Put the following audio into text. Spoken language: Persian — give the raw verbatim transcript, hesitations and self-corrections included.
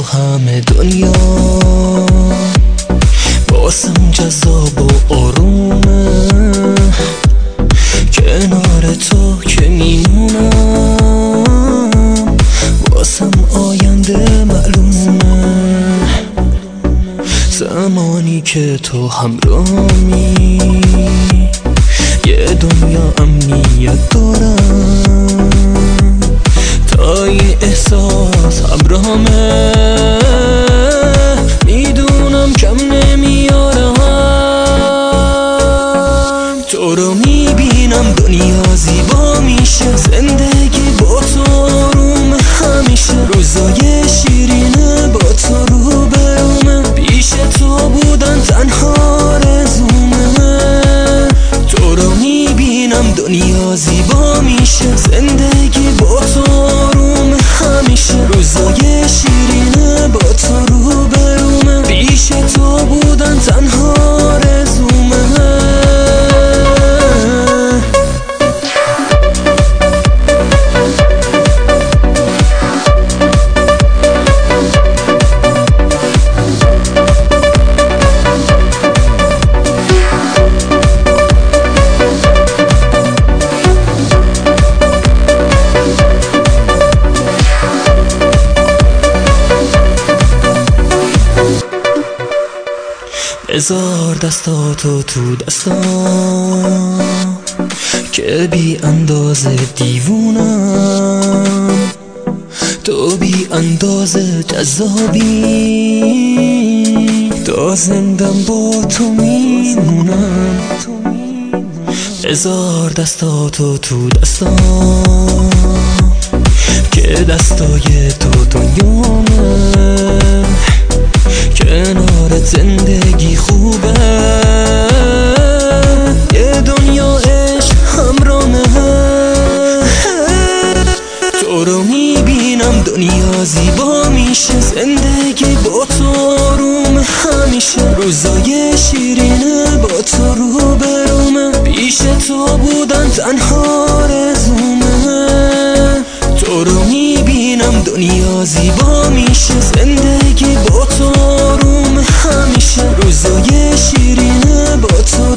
همه دنیا واسم جذاب و آرومه، کنار تو که میمونم واسم آینده معلومه. زمانی که تو همراهمی یه دنیا امنیت دارم، تا این احساس همراهمه میدونم کم نمیارم. تو رو میبینم دنیا زیبا میشه، زندگی با تو آروم همیشه، روزای شیرینه با تو رو برومه، پیش تو بودن تنها آرزومه. تو رو میبینم دنیا زیبا میشه، زندگی با تو آروم همیشه، روزای شیرینه با تو رو برومه، پیش تو بودن تنها آرزومه. بذار دستاتو تو دستام که بی اندازه دیوونم، تو بی اندازه جذابی، تا زندم با تو میمونم. بذار دستاتو تو دستام که دستای تو دنیامه، کنارت زندگی خوبه، یه دنیا عشق همراهمه. تو رو میبینم دنیا زیبا میشه، زندگی با تو آروم همیشه، روزای شیرینه با تو رو برومه، پیش تو بودن تنها آرزومه. تو رو میبینم دنیا زیبا میشه، زندگی با تو آروم همیشه، روزای شیرینه با تو